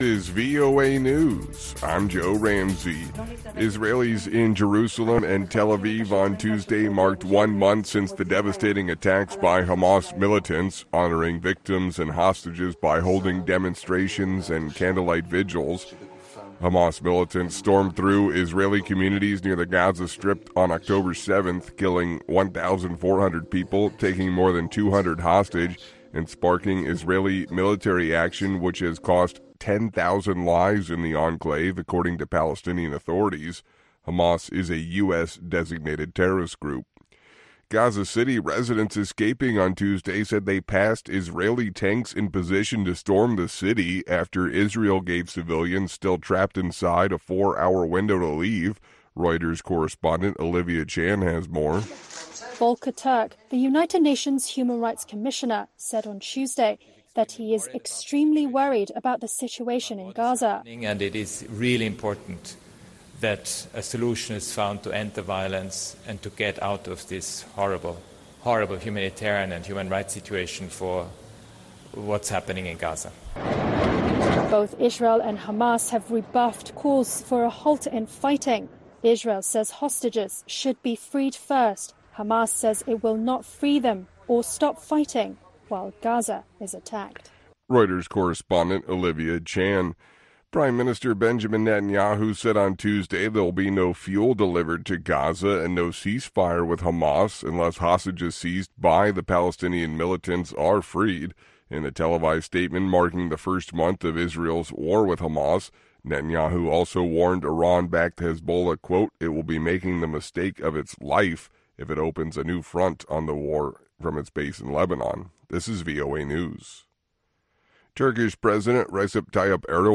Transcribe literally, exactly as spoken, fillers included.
Is V O A News. I'm Joe Ramsey. Israelis in Jerusalem and Tel Aviv on Tuesday marked one month since the devastating attacks by Hamas militants, honoring victims and hostages by holding demonstrations and candlelight vigils. Hamas militants stormed through Israeli communities near the Gaza Strip on October seventh, killing one thousand four hundred people, taking more than two hundred hostage, and sparking Israeli military action which has cost ten thousand lives in the enclave, according to Palestinian authorities. Hamas is a U S designated terrorist group. Gaza City residents escaping on Tuesday said they passed Israeli tanks in position to storm the city after Israel gave civilians still trapped inside a four-hour window to leave. Reuters correspondent Olivia Chan has more. Volker Turk, the United Nations Human Rights Commissioner, said on Tuesday that he is extremely worried about the situation in Gaza. And it is really important that a solution is found to end the violence and to get out of this horrible, horrible humanitarian and human rights situation for what's happening in Gaza. Both Israel and Hamas have rebuffed calls for a halt in fighting. Israel says hostages should be freed first. Hamas says it will not free them or stop fighting while Gaza is attacked. Reuters correspondent Olivia Chan. Prime Minister Benjamin Netanyahu said on Tuesday there will be no fuel delivered to Gaza and no ceasefire with Hamas unless hostages seized by the Palestinian militants are freed. In a televised statement marking the first month of Israel's war with Hamas, Netanyahu also warned Iran-backed Hezbollah, quote, "It will be making the mistake of its life if it opens a new front on the war from its base in Lebanon." This is V O A News. Turkish President Recep Tayyip Erdogan